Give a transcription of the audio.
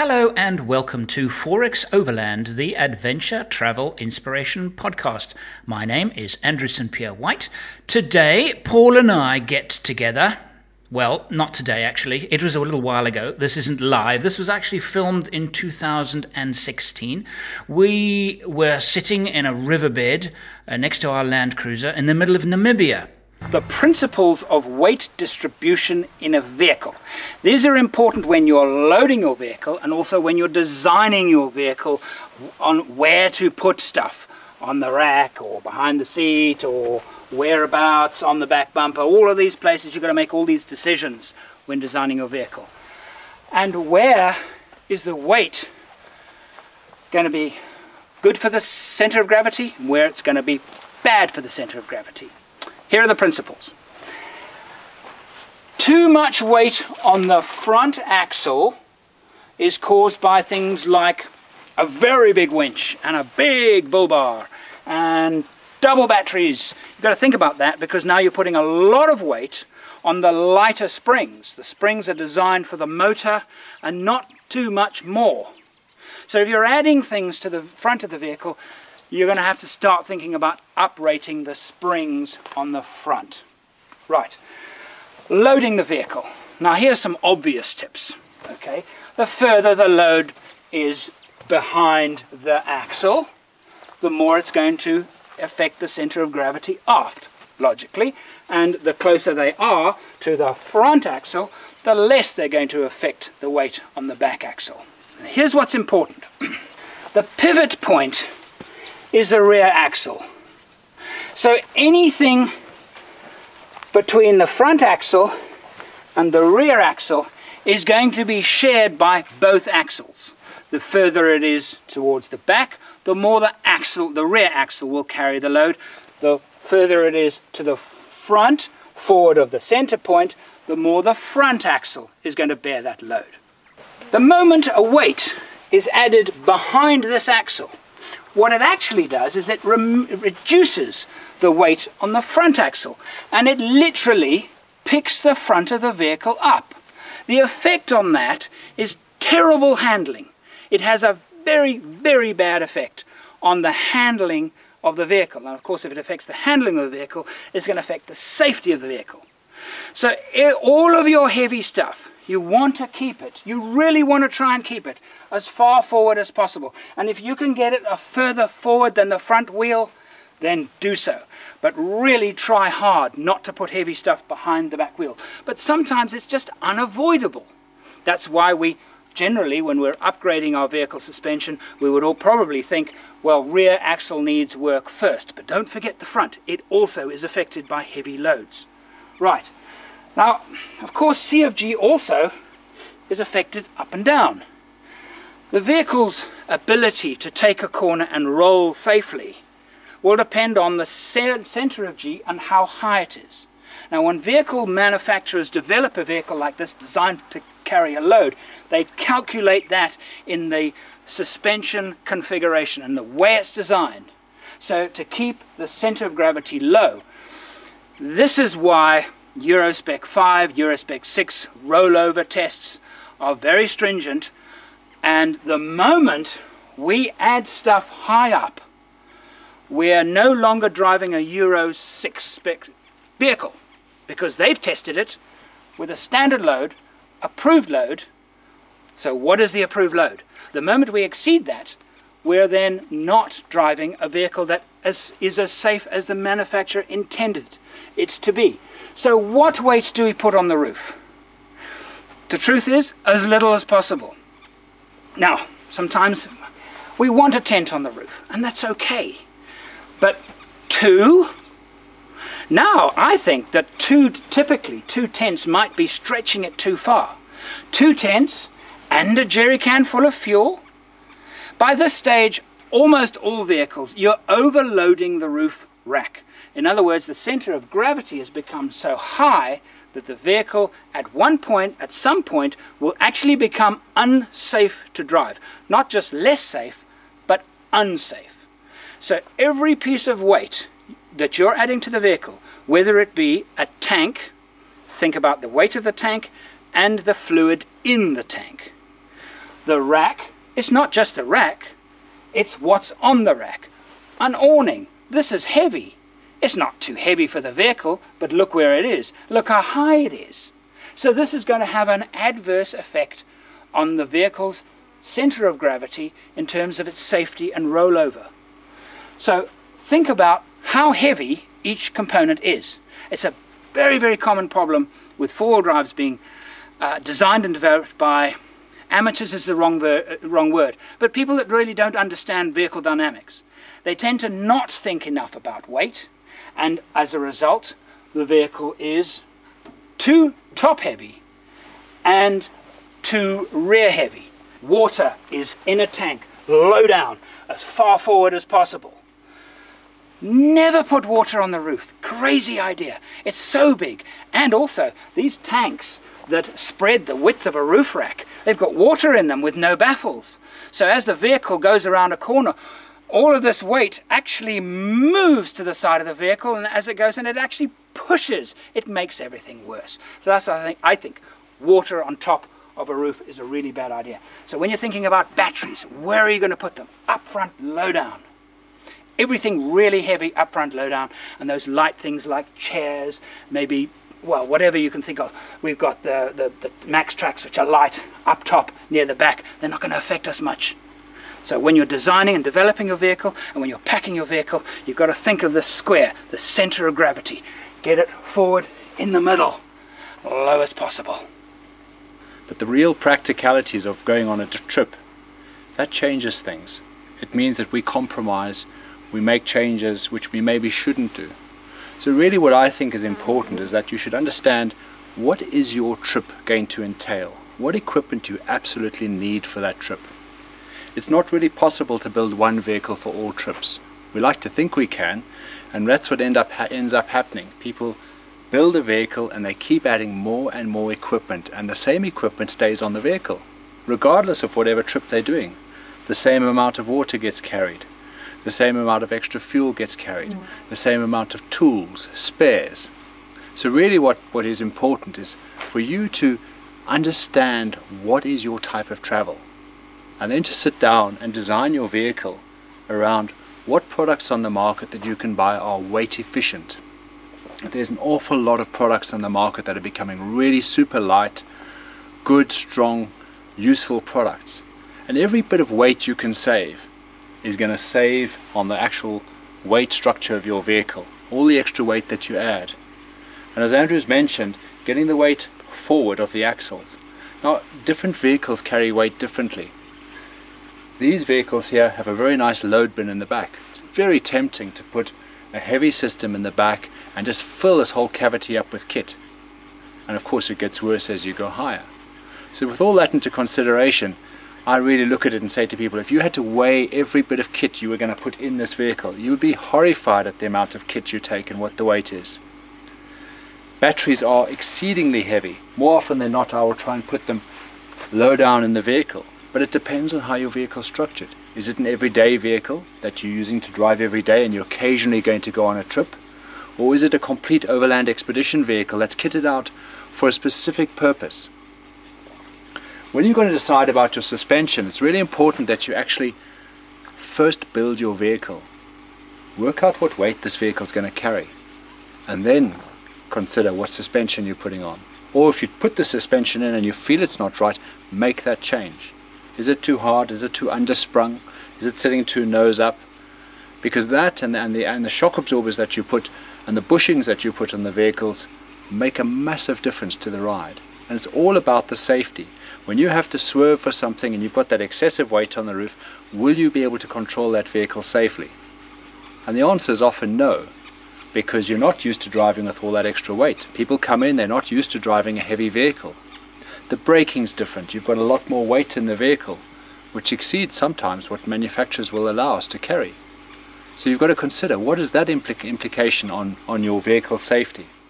Hello and welcome to Forex Overland, the Adventure Travel Inspiration Podcast. My name is Andrew St. Pierre White. Today, Paul and I get together. Well, not today actually. It was a little while ago. This isn't live. This was actually filmed in 2016. We were sitting in a riverbed next to our Land Cruiser in the middle of Namibia. The principles of weight distribution in a vehicle. These are important when you're loading your vehicle and also when you're designing your vehicle on where to put stuff on the rack or behind the seat or whereabouts on the back bumper. All of these places you've got to make all these decisions when designing your vehicle. And where is the weight going to be good for the center of gravity and where it's going to be bad for the center of gravity. Here are the principles. Too much weight on the front axle is caused by things like a very big winch and a big bull bar and double batteries. You've got to think about that because now you're putting a lot of weight on the lighter springs. The springs are designed for the motor and not too much more. So if you're adding things to the front of the vehicle, you're going to have to start thinking about uprating the springs on the front. Right, loading the vehicle. Now here's some obvious tips. Okay, the further the load is behind the axle, the more it's going to affect the center of gravity aft, logically, and the closer they are to the front axle, the less they're going to affect the weight on the back axle. Here's what's important. The pivot point is the rear axle. So anything between the front axle and the rear axle is going to be shared by both axles. The further it is towards the back, the more the rear axle will carry the load. The further it is to the front, forward of the center point, the more the front axle is going to bear that load. The moment a weight is added behind this axle, what it actually does is it reduces the weight on the front axle, and it literally picks the front of the vehicle up. The effect on that is terrible handling. It has a very, very bad effect on the handling of the vehicle. And of course, if it affects the handling of the vehicle, it's going to affect the safety of the vehicle. So all of your heavy stuff, you want to keep it. You really want to try and keep it as far forward as possible. And if you can get it a further forward than the front wheel, then do so. But really try hard not to put heavy stuff behind the back wheel. But sometimes it's just unavoidable. That's why we generally, when we're upgrading our vehicle suspension, we would all probably think, well, rear axle needs work first. But don't forget the front. It also is affected by heavy loads. Right. Now, of course, CFG also is affected up and down. The vehicle's ability to take a corner and roll safely will depend on the center of G and how high it is. Now, when vehicle manufacturers develop a vehicle like this designed to carry a load, they calculate that in the suspension configuration and the way it's designed. So to keep the center of gravity low, this is why Eurospec 5, Eurospec 6 rollover tests are very stringent, and the moment we add stuff high up, we're no longer driving a Euro 6 spec vehicle because they've tested it with a standard load, approved load. So what is the approved load? The moment we exceed that, we're then not driving a vehicle that is as safe as the manufacturer intended it to be. So what weight do we put on the roof? The truth is, as little as possible. Now, sometimes we want a tent on the roof, and that's okay. But 2? Now, I think that typically two tents might be stretching it too far. 2 tents and a jerry can full of fuel. By this stage, almost all vehicles, you're overloading the roof rack. In other words, the center of gravity has become so high that the vehicle at some point, will actually become unsafe to drive. Not just less safe, but unsafe. So every piece of weight that you're adding to the vehicle, whether it be a tank, think about the weight of the tank and the fluid in the tank. the rack. It's not just the rack, it's what's on the rack. An awning. This is heavy. It's not too heavy for the vehicle, but look where it is. Look how high it is. So this is going to have an adverse effect on the vehicle's center of gravity in terms of its safety and rollover. So think about how heavy each component is. It's a very, very common problem with four-wheel drives being designed and developed by amateurs is the wrong word, but people that really don't understand vehicle dynamics. They tend to not think enough about weight, and as a result, the vehicle is too top heavy and too rear heavy. Water is in a tank, low down, as far forward as possible. Never put water on the roof. Crazy idea. It's so big. And also, these tanks that spread the width of a roof rack, they've got water in them with no baffles. So as the vehicle goes around a corner, all of this weight actually moves to the side of the vehicle, and as it goes in, it actually pushes. It makes everything worse. So that's what I think water on top of a roof is a really bad idea. So when you're thinking about batteries, where are you going to put them? Up front, low down. Everything really heavy, up front, low down, and those light things like chairs, maybe, well, whatever you can think of. We've got the MaxTrax, which are light, up top, near the back. They're not going to affect us much. So when you're designing and developing your vehicle, and when you're packing your vehicle, you've got to think of the square, the center of gravity. Get it forward, in the middle, low as possible. But the real practicalities of going on a trip, that changes things. It means that we compromise, we make changes which we maybe shouldn't do. So really what I think is important is that you should understand what is your trip going to entail? What equipment do you absolutely need for that trip? It's not really possible to build one vehicle for all trips. We like to think we can, and that's what ends up happening. People build a vehicle and they keep adding more and more equipment, and the same equipment stays on the vehicle, regardless of whatever trip they're doing. The same amount of water gets carried. The same amount of extra fuel gets carried. The same amount of tools, spares. So really what is important is for you to understand what is your type of travel, and then to sit down and design your vehicle around what products on the market that you can buy are weight efficient. There's an awful lot of products on the market that are becoming really super light, good, strong, useful products. And every bit of weight you can save is going to save on the actual weight structure of your vehicle, all the extra weight that you add. And as Andrew's mentioned, getting the weight forward of the axles. Now, different vehicles carry weight differently. These vehicles here have a very nice load bin in the back. It's very tempting to put a heavy system in the back and just fill this whole cavity up with kit. And of course it gets worse as you go higher. So with all that into consideration, I really look at it and say to people, if you had to weigh every bit of kit you were going to put in this vehicle, you would be horrified at the amount of kit you take and what the weight is. Batteries are exceedingly heavy. More often than not, I will try and put them low down in the vehicle. But it depends on how your vehicle is structured. Is it an everyday vehicle that you're using to drive every day and you're occasionally going to go on a trip? Or is it a complete overland expedition vehicle that's kitted out for a specific purpose? When you're going to decide about your suspension, it's really important that you actually first build your vehicle. Work out what weight this vehicle is going to carry, and then consider what suspension you're putting on. Or if you put the suspension in and you feel it's not right, make that change. Is it too hard? Is it too undersprung? Is it sitting too nose up? Because that and the shock absorbers that you put and the bushings that you put on the vehicles make a massive difference to the ride. And it's all about the safety. When you have to swerve for something and you've got that excessive weight on the roof, will you be able to control that vehicle safely? And the answer is often no, because you're not used to driving with all that extra weight. People come in, they're not used to driving a heavy vehicle. The braking's different. You've got a lot more weight in the vehicle, which exceeds sometimes what manufacturers will allow us to carry. So you've got to consider, what is that implication on your vehicle safety?